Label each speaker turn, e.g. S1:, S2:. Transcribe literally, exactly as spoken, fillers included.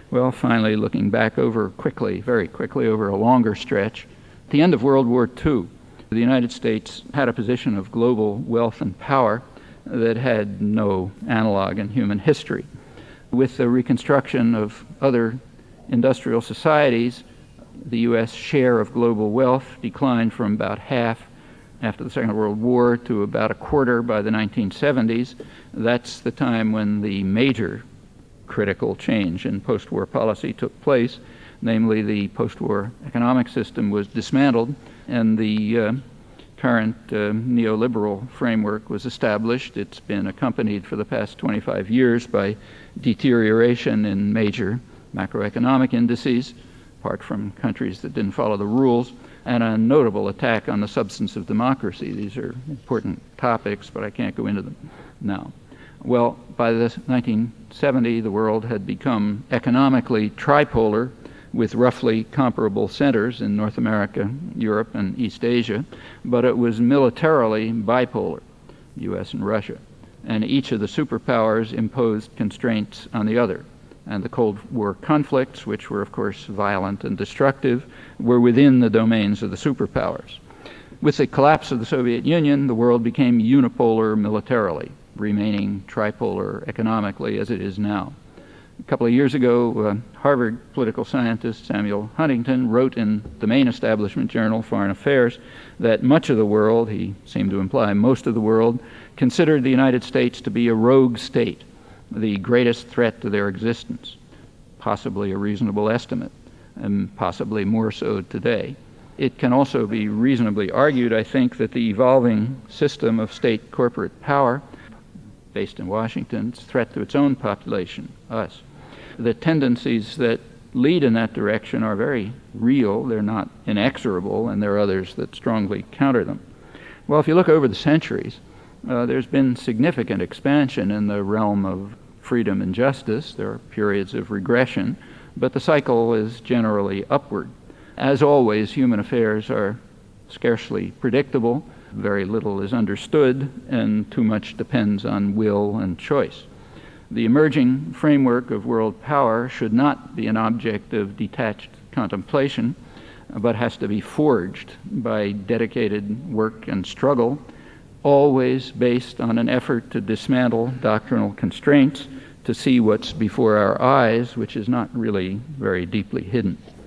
S1: Well, finally, looking back over quickly, very quickly, over a longer stretch, at the end of World War Two, the United States had a position of global wealth and power that had no analog in human history. With the reconstruction of other industrial societies, the U S share of global wealth declined from about half after the Second World War to about a quarter by the nineteen seventies. That's the time when the major critical change in post-war policy took place, namely the post-war economic system was dismantled and the uh, current uh, neoliberal framework was established. It's been accompanied for the past twenty-five years by deterioration in major macroeconomic indices, apart from countries that didn't follow the rules, and a notable attack on the substance of democracy. These are important topics, but I can't go into them now. Well, by the nineteen seventies, the world had become economically tripolar, with roughly comparable centers in North America, Europe, and East Asia, but it was militarily bipolar, U S and Russia. And each of the superpowers imposed constraints on the other. And the Cold War conflicts, which were of course violent and destructive, were within the domains of the superpowers. With the collapse of the Soviet Union, the world became unipolar militarily, remaining tripolar economically as it is now. A couple of years ago, uh, Harvard political scientist Samuel Huntington wrote in the main establishment journal, Foreign Affairs, that much of the world, he seemed to imply most of the world, considered the United States to be a rogue state, the greatest threat to their existence, possibly a reasonable estimate, and possibly more so today. It can also be reasonably argued, I think, that the evolving system of state corporate power, based in Washington, is a threat to its own population, us. The tendencies that lead in that direction are very real. They're not inexorable, and there are others that strongly counter them. Well, if you look over the centuries, uh, there's been significant expansion in the realm of freedom and justice. There are periods of regression, but the cycle is generally upward. As always, human affairs are scarcely predictable. Very little is understood, and too much depends on will and choice. The emerging framework of world power should not be an object of detached contemplation, but has to be forged by dedicated work and struggle, always based on an effort to dismantle doctrinal constraints, to see what's before our eyes, which is not really very deeply hidden.